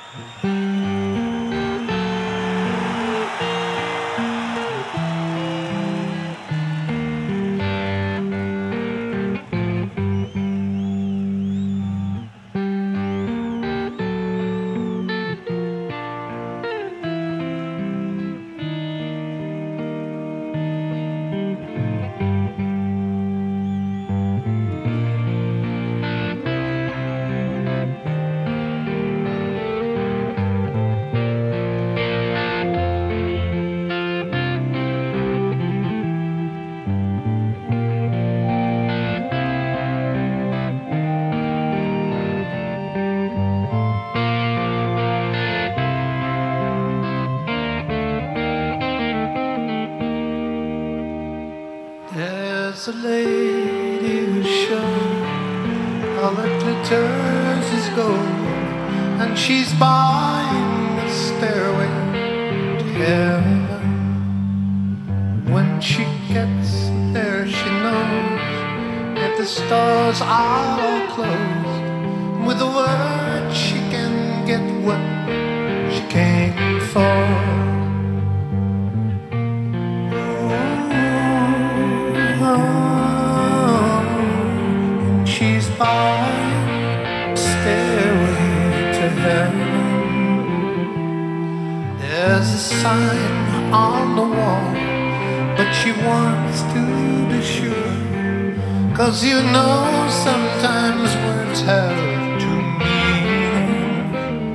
There's a lady who's sure all that glitters is gold, and she's buying the stairway to heaven. When she gets there, she knows that the stars are all closed. With a word, she can get what she came for. She's buying a stairway to heaven. There's a sign on the wall, but she wants to be sure, 'cause you know sometimes words have two meanings.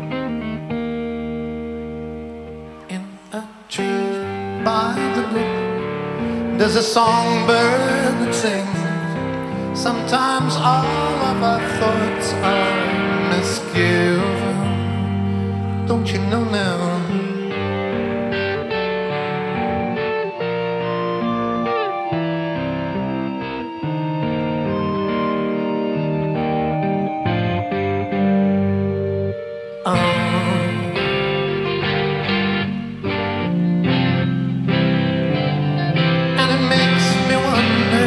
In a tree by the brook, there's a songbird that sings. Sometimes all of our thoughts are misgiven. Don't you know now? And it makes me wonder,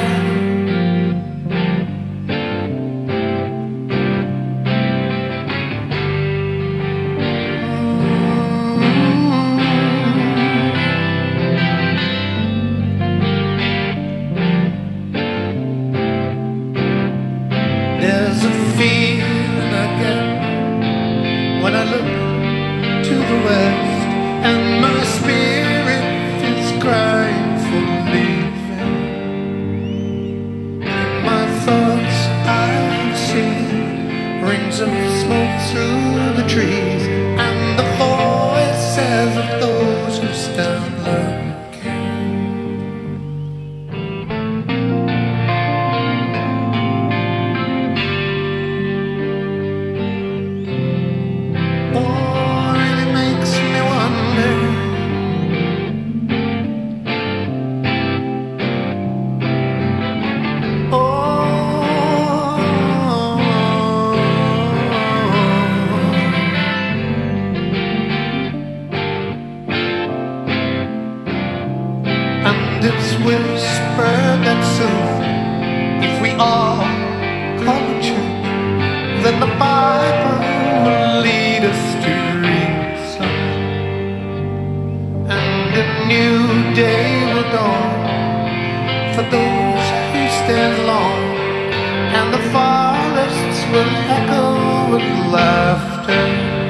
there's a feeling I get when I look to the west, and my spirit is crying for leaving. In my thoughts I see rings of smoke through the trees, and the voices of those who stand looking. And it's whispered that soon, if we all call the truth, then the Bible will lead us to reason, and a new day will dawn for those who stand long, and the forests will echo with laughter.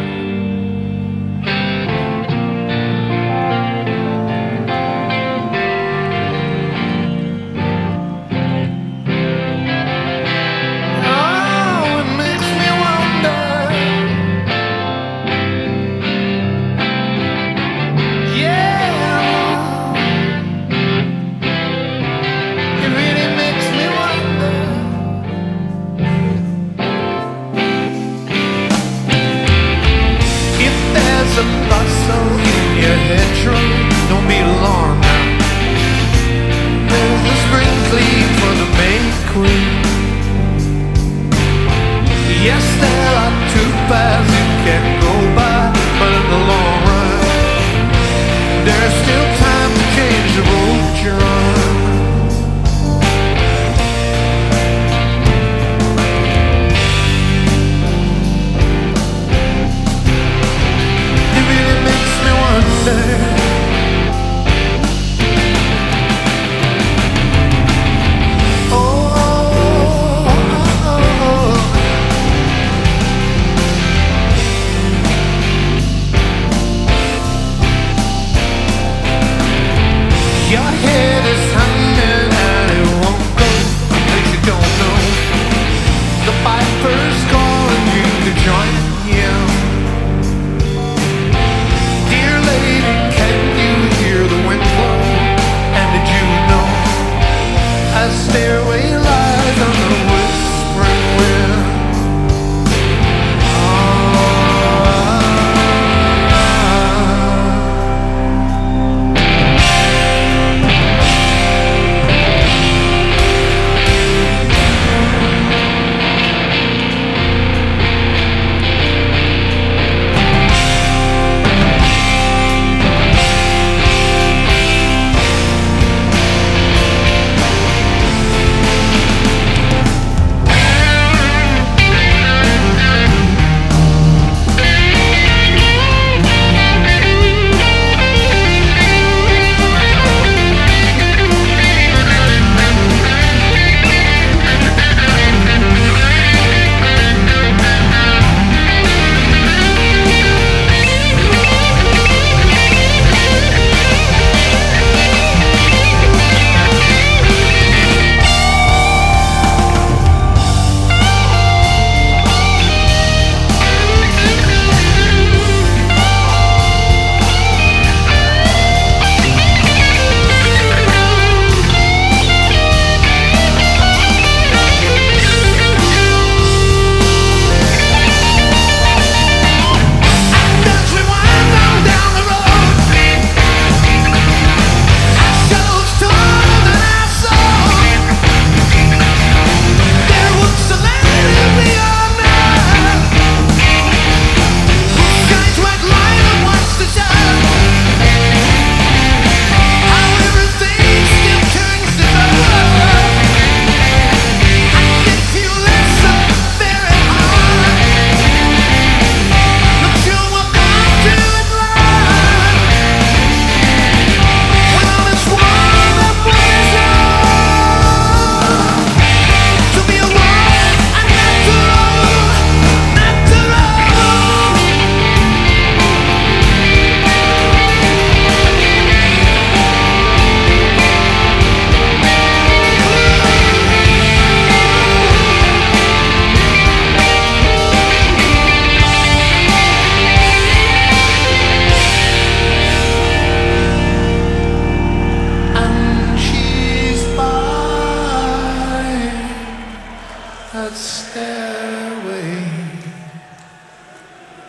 A bustle in your hedgerow, don't be alarmed now. There's the spring clean for the May Queen. Yes, there are two paths you can go by, but in the long run, there's still time to change the road you're on.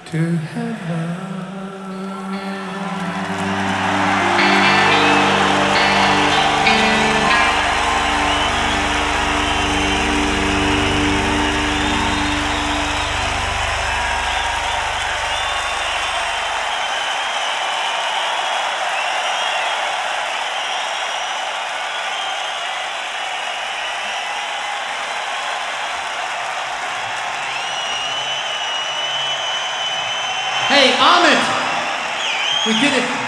to heaven. Hey, Ahmet! We did it.